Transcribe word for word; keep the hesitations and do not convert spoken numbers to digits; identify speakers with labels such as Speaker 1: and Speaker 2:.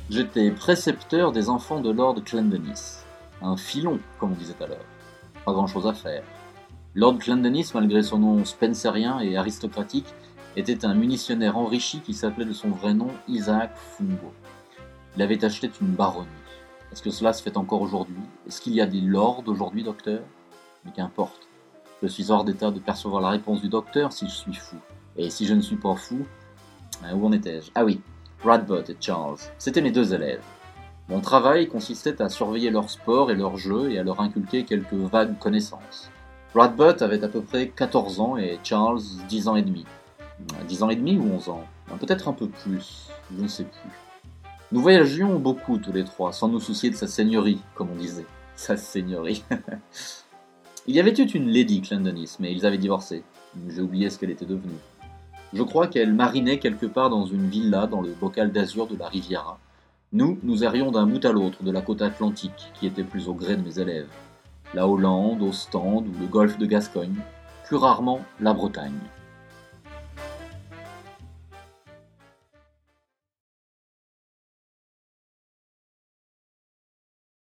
Speaker 1: J'étais précepteur des enfants de Lord Clendenis. Un filon, comme on disait alors. Pas grand-chose à faire. Lord Clendenis, malgré son nom spencerien et aristocratique, était un munitionnaire enrichi qui s'appelait de son vrai nom Isaac Fungo. Il avait acheté une baronnie. Est-ce que cela se fait encore aujourd'hui? Est-ce qu'il y a des lords aujourd'hui, docteur? Mais qu'importe. Je suis hors d'état de percevoir la réponse du docteur si je suis fou. Et si je ne suis pas fou... Où en étais-je? Ah oui, Radbot et Charles. C'étaient mes deux élèves. Mon travail consistait à surveiller leur sport et leur jeu et à leur inculquer quelques vagues connaissances. Radbot avait à peu près quatorze ans et Charles dix ans et demi. dix ans et demi ou onze ans? Peut-être un peu plus, je ne sais plus. Nous voyagions beaucoup tous les trois, sans nous soucier de sa seigneurie, comme on disait. Sa seigneurie. Il y avait eu une Lady Clendenis, mais ils avaient divorcé. J'ai oublié ce qu'elle était devenue. Je crois qu'elle marinait quelque part dans une villa dans le bocal d'azur de la Riviera. Nous, nous errions d'un bout à l'autre de la côte atlantique, qui était plus au gré de mes élèves. La Hollande, Ostende ou le golfe de Gascogne, plus rarement la Bretagne.